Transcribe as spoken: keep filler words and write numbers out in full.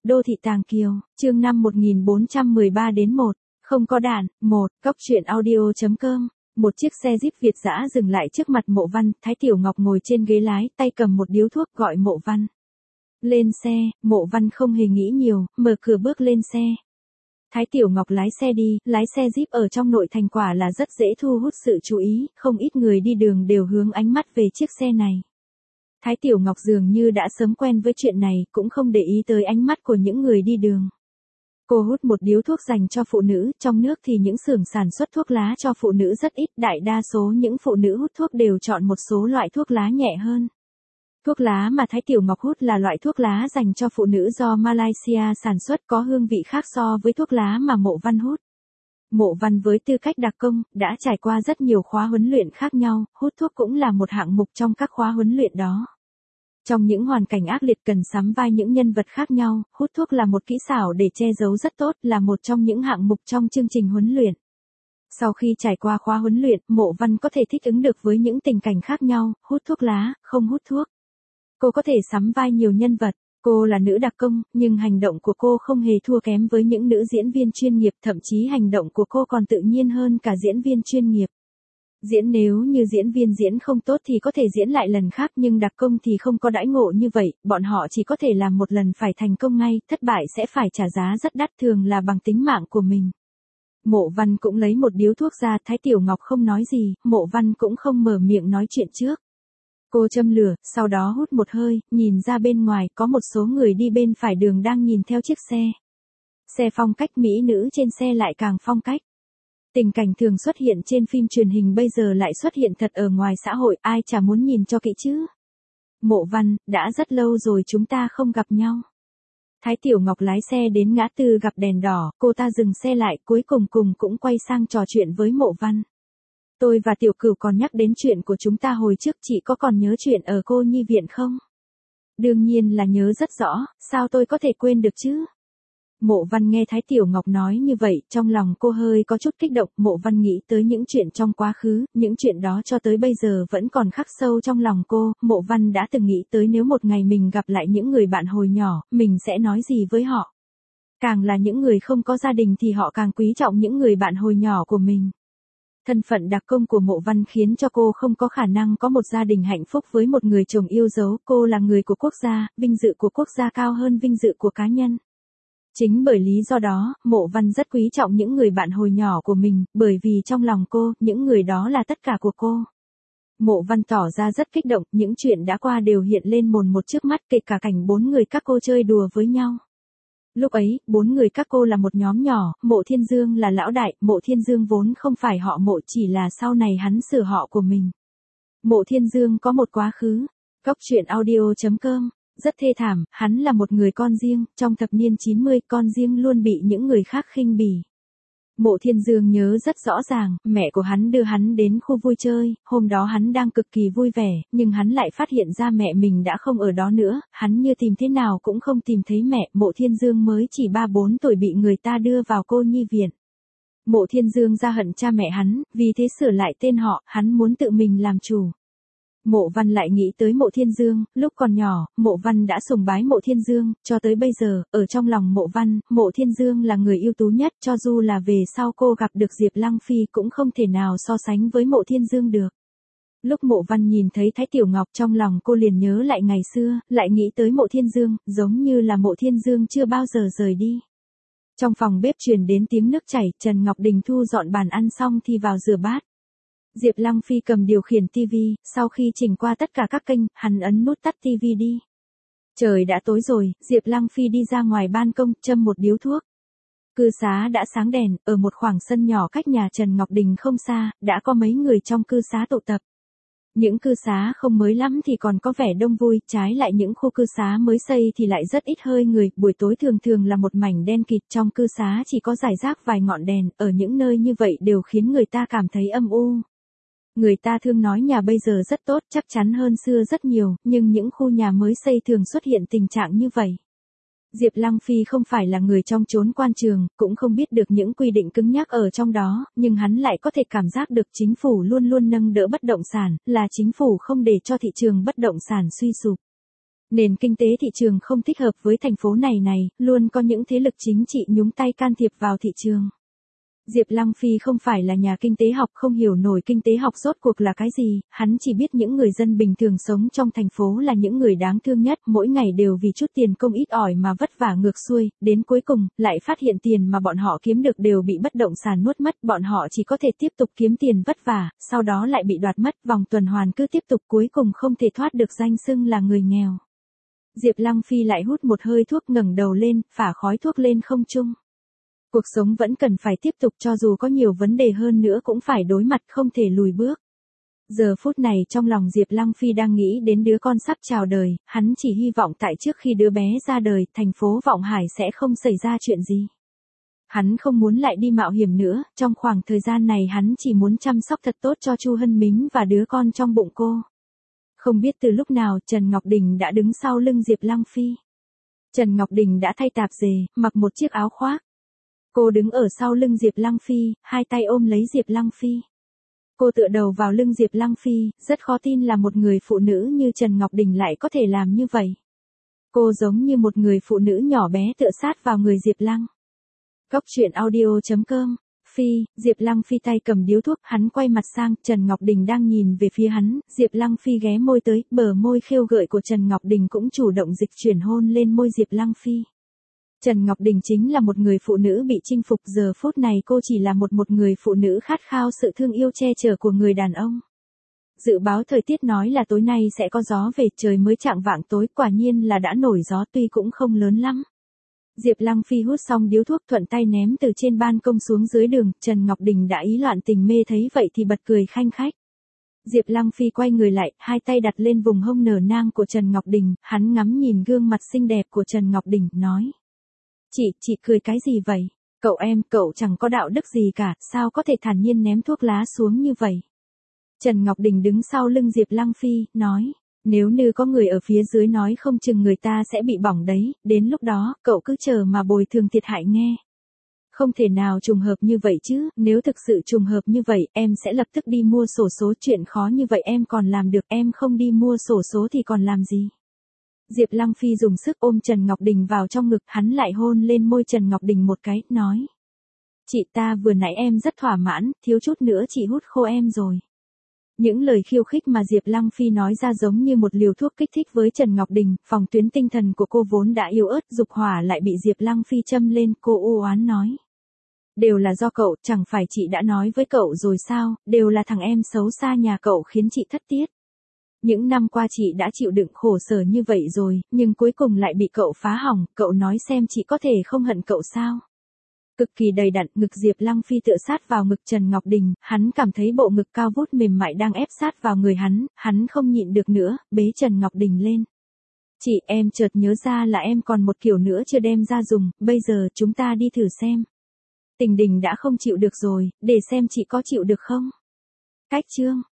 Đô thị Tàng Kiều, chương năm một nghìn bốn trăm mười ba đến một. Không có đạn, một. Cóc truyện audio.com. Một chiếc xe Jeep Việt dã dừng lại trước mặt Mộ Văn, Thái Tiểu Ngọc ngồi trên ghế lái, tay cầm một điếu thuốc gọi Mộ Văn. Lên xe, Mộ Văn không hề nghĩ nhiều, mở cửa bước lên xe. Thái Tiểu Ngọc lái xe đi, lái xe Jeep ở trong nội thành quả là rất dễ thu hút sự chú ý, không ít người đi đường đều hướng ánh mắt về chiếc xe này. Thái Tiểu Ngọc dường như đã sớm quen với chuyện này, cũng không để ý tới ánh mắt của những người đi đường. Cô hút một điếu thuốc dành cho phụ nữ, trong nước thì những xưởng sản xuất thuốc lá cho phụ nữ rất ít, đại đa số những phụ nữ hút thuốc đều chọn một số loại thuốc lá nhẹ hơn. Thuốc lá mà Thái Tiểu Ngọc hút là loại thuốc lá dành cho phụ nữ do Malaysia sản xuất, có hương vị khác so với thuốc lá mà Mộ Văn hút. Mộ Văn với tư cách đặc công, đã trải qua rất nhiều khóa huấn luyện khác nhau, hút thuốc cũng là một hạng mục trong các khóa huấn luyện đó. Trong những hoàn cảnh ác liệt cần sắm vai những nhân vật khác nhau, hút thuốc là một kỹ xảo để che giấu rất tốt, là một trong những hạng mục trong chương trình huấn luyện. Sau khi trải qua khóa huấn luyện, Mộ Văn có thể thích ứng được với những tình cảnh khác nhau, hút thuốc lá, không hút thuốc. Cô có thể sắm vai nhiều nhân vật. Cô là nữ đặc công, nhưng hành động của cô không hề thua kém với những nữ diễn viên chuyên nghiệp, thậm chí hành động của cô còn tự nhiên hơn cả diễn viên chuyên nghiệp. Diễn nếu như diễn viên diễn không tốt thì có thể diễn lại lần khác, nhưng đặc công thì không có đãi ngộ như vậy, bọn họ chỉ có thể làm một lần phải thành công ngay, thất bại sẽ phải trả giá rất đắt, thường là bằng tính mạng của mình. Mộ Văn cũng lấy một điếu thuốc ra, Thái Tiểu Ngọc không nói gì, Mộ Văn cũng không mở miệng nói chuyện trước. Cô châm lửa, sau đó hút một hơi, nhìn ra bên ngoài, có một số người đi bên phải đường đang nhìn theo chiếc xe. Xe phong cách mỹ nữ trên xe lại càng phong cách. Tình cảnh thường xuất hiện trên phim truyền hình bây giờ lại xuất hiện thật ở ngoài xã hội, ai chả muốn nhìn cho kỹ chứ. Mộ Văn, đã rất lâu rồi chúng ta không gặp nhau. Thái Tiểu Ngọc lái xe đến ngã tư gặp đèn đỏ, cô ta dừng xe lại, cuối cùng cùng cũng quay sang trò chuyện với Mộ Văn. Tôi và Tiểu Cửu còn nhắc đến chuyện của chúng ta hồi trước, chị có còn nhớ chuyện ở cô nhi viện không? Đương nhiên là nhớ rất rõ, sao tôi có thể quên được chứ? Mộ Văn nghe Thái Tiểu Ngọc nói như vậy, trong lòng cô hơi có chút kích động, Mộ Văn nghĩ tới những chuyện trong quá khứ, những chuyện đó cho tới bây giờ vẫn còn khắc sâu trong lòng cô, Mộ Văn đã từng nghĩ tới nếu một ngày mình gặp lại những người bạn hồi nhỏ, mình sẽ nói gì với họ. Càng là những người không có gia đình thì họ càng quý trọng những người bạn hồi nhỏ của mình. Thân phận đặc công của Mộ Văn khiến cho cô không có khả năng có một gia đình hạnh phúc với một người chồng yêu dấu, cô là người của quốc gia, vinh dự của quốc gia cao hơn vinh dự của cá nhân. Chính bởi lý do đó, Mộ Văn rất quý trọng những người bạn hồi nhỏ của mình, bởi vì trong lòng cô, những người đó là tất cả của cô. Mộ Văn tỏ ra rất kích động, những chuyện đã qua đều hiện lên mồn một trước mắt, kể cả cảnh bốn người các cô chơi đùa với nhau. Lúc ấy, bốn người các cô là một nhóm nhỏ, Mộ Thiên Dương là lão đại, Mộ Thiên Dương vốn không phải họ Mộ, chỉ là sau này hắn sửa họ của mình. Mộ Thiên Dương có một quá khứ. Cóc truyện audio.com. Rất thê thảm, hắn là một người con riêng, trong thập niên chín mươi, con riêng luôn bị những người khác khinh bỉ. Mộ Thiên Dương nhớ rất rõ ràng, mẹ của hắn đưa hắn đến khu vui chơi, hôm đó hắn đang cực kỳ vui vẻ, nhưng hắn lại phát hiện ra mẹ mình đã không ở đó nữa, hắn như tìm thế nào cũng không tìm thấy mẹ, Mộ Thiên Dương mới chỉ ba bốn tuổi bị người ta đưa vào cô nhi viện. Mộ Thiên Dương ra hận cha mẹ hắn, vì thế sửa lại tên họ, hắn muốn tự mình làm chủ. Mộ Văn lại nghĩ tới Mộ Thiên Dương, lúc còn nhỏ, Mộ Văn đã sùng bái Mộ Thiên Dương, cho tới bây giờ, ở trong lòng Mộ Văn, Mộ Thiên Dương là người ưu tú nhất, cho dù là về sau cô gặp được Diệp Lăng Phi cũng không thể nào so sánh với Mộ Thiên Dương được. Lúc Mộ Văn nhìn thấy Thái Tiểu Ngọc trong lòng cô liền nhớ lại ngày xưa, lại nghĩ tới Mộ Thiên Dương, giống như là Mộ Thiên Dương chưa bao giờ rời đi. Trong phòng bếp truyền đến tiếng nước chảy, Trần Ngọc Đình thu dọn bàn ăn xong thì vào rửa bát. Diệp Lăng Phi cầm điều khiển tivi, sau khi chỉnh qua tất cả các kênh, hắn ấn nút tắt tivi đi. Trời đã tối rồi, Diệp Lăng Phi đi ra ngoài ban công, châm một điếu thuốc. Cư xá đã sáng đèn, ở một khoảng sân nhỏ cách nhà Trần Ngọc Đình không xa, đã có mấy người trong cư xá tụ tập. Những cư xá không mới lắm thì còn có vẻ đông vui, trái lại những khu cư xá mới xây thì lại rất ít hơi người, buổi tối thường thường là một mảnh đen kịt, trong cư xá chỉ có rải rác vài ngọn đèn, ở những nơi như vậy đều khiến người ta cảm thấy âm u. Người ta thường nói nhà bây giờ rất tốt, chắc chắn hơn xưa rất nhiều, nhưng những khu nhà mới xây thường xuất hiện tình trạng như vậy. Diệp Lăng Phi không phải là người trong chốn quan trường, cũng không biết được những quy định cứng nhắc ở trong đó, nhưng hắn lại có thể cảm giác được chính phủ luôn luôn nâng đỡ bất động sản, là chính phủ không để cho thị trường bất động sản suy sụp. Nền kinh tế thị trường không thích hợp với thành phố này này, luôn có những thế lực chính trị nhúng tay can thiệp vào thị trường. Diệp Lăng Phi không phải là nhà kinh tế học, không hiểu nổi kinh tế học rốt cuộc là cái gì, hắn chỉ biết những người dân bình thường sống trong thành phố là những người đáng thương nhất, mỗi ngày đều vì chút tiền công ít ỏi mà vất vả ngược xuôi, đến cuối cùng, lại phát hiện tiền mà bọn họ kiếm được đều bị bất động sản nuốt mất, bọn họ chỉ có thể tiếp tục kiếm tiền vất vả, sau đó lại bị đoạt mất, vòng tuần hoàn cứ tiếp tục cuối cùng không thể thoát được danh xưng là người nghèo. Diệp Lăng Phi lại hút một hơi thuốc ngẩng đầu lên, phả khói thuốc lên không trung. Cuộc sống vẫn cần phải tiếp tục cho dù có nhiều vấn đề hơn nữa cũng phải đối mặt không thể lùi bước. Giờ phút này trong lòng Diệp Lăng Phi đang nghĩ đến đứa con sắp chào đời, hắn chỉ hy vọng tại trước khi đứa bé ra đời, thành phố Vọng Hải sẽ không xảy ra chuyện gì. Hắn không muốn lại đi mạo hiểm nữa, trong khoảng thời gian này hắn chỉ muốn chăm sóc thật tốt cho Chu Hân Mính và đứa con trong bụng cô. Không biết từ lúc nào Trần Ngọc Đình đã đứng sau lưng Diệp Lăng Phi. Trần Ngọc Đình đã thay tạp dề, mặc một chiếc áo khoác. Cô đứng ở sau lưng Diệp Lăng Phi, hai tay ôm lấy Diệp Lăng Phi. Cô tựa đầu vào lưng Diệp Lăng Phi, rất khó tin là một người phụ nữ như Trần Ngọc Đình lại có thể làm như vậy. Cô giống như một người phụ nữ nhỏ bé tựa sát vào người Diệp Lăng. Cốc truyện audio chấm com. Phi, Diệp Lăng Phi tay cầm điếu thuốc, hắn quay mặt sang, Trần Ngọc Đình đang nhìn về phía hắn, Diệp Lăng Phi ghé môi tới, bờ môi khêu gợi của Trần Ngọc Đình cũng chủ động dịch chuyển hôn lên môi Diệp Lăng Phi. Trần Ngọc Đình chính là một người phụ nữ bị chinh phục, giờ phút này cô chỉ là một một người phụ nữ khát khao sự thương yêu che chở của người đàn ông. Dự báo thời tiết nói là tối nay sẽ có gió về, trời mới chạng vạng tối, quả nhiên là đã nổi gió tuy cũng không lớn lắm. Diệp Lăng Phi hút xong điếu thuốc thuận tay ném từ trên ban công xuống dưới đường, Trần Ngọc Đình đã ý loạn tình mê thấy vậy thì bật cười khanh khách. Diệp Lăng Phi quay người lại, hai tay đặt lên vùng hông nở nang của Trần Ngọc Đình, hắn ngắm nhìn gương mặt xinh đẹp của Trần Ngọc Đình, nói. Chị, chị cười cái gì vậy? Cậu em, cậu chẳng có đạo đức gì cả, sao có thể thản nhiên ném thuốc lá xuống như vậy? Trần Ngọc Đình đứng sau lưng Diệp Lăng Phi, nói. Nếu như có người ở phía dưới nói không chừng người ta sẽ bị bỏng đấy, đến lúc đó, cậu cứ chờ mà bồi thường thiệt hại nghe. Không thể nào trùng hợp như vậy chứ, nếu thực sự trùng hợp như vậy, em sẽ lập tức đi mua xổ số, chuyện khó như vậy em còn làm được, em không đi mua xổ số thì còn làm gì. Diệp Lăng Phi dùng sức ôm Trần Ngọc Đình vào trong ngực, hắn lại hôn lên môi Trần Ngọc Đình một cái, nói. Chị, ta vừa nãy em rất thỏa mãn, thiếu chút nữa chị hút khô em rồi. Những lời khiêu khích mà Diệp Lăng Phi nói ra giống như một liều thuốc kích thích với Trần Ngọc Đình, phòng tuyến tinh thần của cô vốn đã yếu ớt, dục hỏa lại bị Diệp Lăng Phi châm lên, cô u oán nói. Đều là do cậu, chẳng phải chị đã nói với cậu rồi sao, đều là thằng em xấu xa nhà cậu khiến chị thất tiết. Những năm qua chị đã chịu đựng khổ sở như vậy rồi, nhưng cuối cùng lại bị cậu phá hỏng, cậu nói xem chị có thể không hận cậu sao? Cực kỳ đầy đặn, ngực Diệp Lăng Phi tựa sát vào ngực Trần Ngọc Đình, hắn cảm thấy bộ ngực cao vút mềm mại đang ép sát vào người hắn, hắn không nhịn được nữa, bế Trần Ngọc Đình lên. Chị, em chợt nhớ ra là em còn một kiểu nữa chưa đem ra dùng, bây giờ chúng ta đi thử xem. Tình Đình đã không chịu được rồi, để xem chị có chịu được không? Cách chương